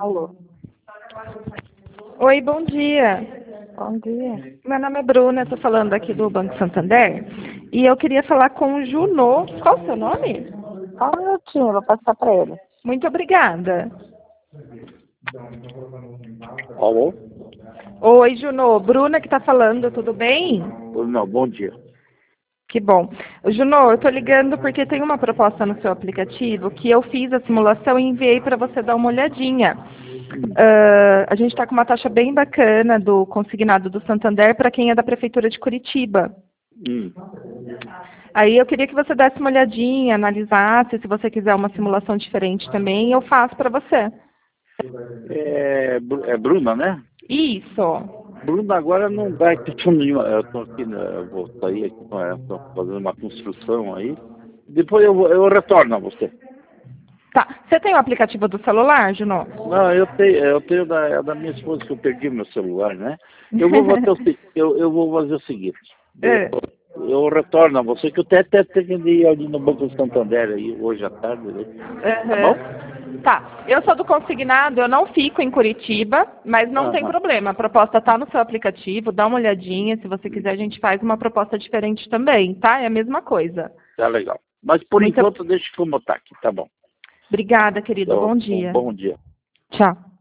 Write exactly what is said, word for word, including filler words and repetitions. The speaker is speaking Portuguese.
Alô. Oi, bom dia. Bom dia. Meu nome é Bruna, estou falando aqui do Banco Santander e eu queria falar com o Junô. Qual o seu nome? Só um minutinho, eu vou passar para ele. Muito obrigada. Alô? Oi, Junô. Bruna que está falando, tudo bem? Não, bom dia. Que bom. Junô, eu estou ligando porque tem uma proposta no seu aplicativo que eu fiz a simulação e enviei para você dar uma olhadinha. Uh, a gente está com uma taxa bem bacana do consignado do Santander para quem é da Prefeitura de Curitiba. Hum. Aí eu queria que você desse uma olhadinha, analisasse, se você quiser uma simulação diferente também, eu faço para você. É, é Bruna, né? Isso. Bruna agora não dá questão nenhuma. Eu estou aqui, eu vou sair aqui, estou fazendo uma construção aí. Depois eu, eu retorno a você. Tá. Você tem o aplicativo do celular, Junô? Não, eu tenho, eu tenho da, é da minha esposa que eu perdi meu celular, né? Eu vou fazer o, se- eu, eu vou fazer o seguinte. É. Eu, eu retorno a você, que eu até, até tenho que ir ali no Banco do Santander aí, hoje à tarde. Né? Tá bom? Uhum. Tá. Eu sou do consignado, eu não fico em Curitiba, mas não tem Aham. problema. A proposta está no seu aplicativo, dá uma olhadinha. Se você quiser, a gente faz uma proposta diferente também, tá? É a mesma coisa. Tá legal. Mas por Muito enquanto deixa como tá aqui, tá bom? Obrigada, querido. Então, Bom dia. Bom dia. Tchau.